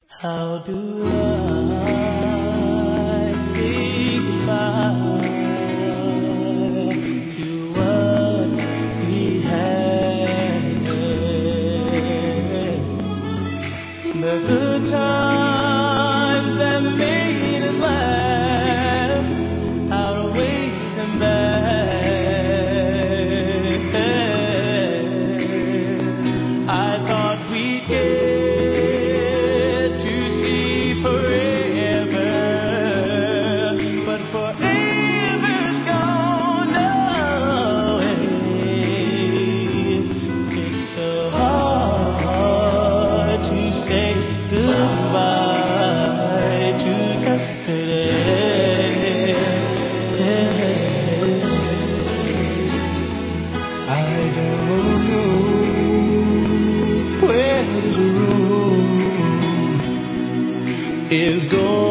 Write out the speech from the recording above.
How do I say goodbye to what we had? The good times that made us laugh outweigh them back. I thought we'd get to see forever, but forever's gone away. It's so hard to say goodbye to yesterday. I don't know where this road is going.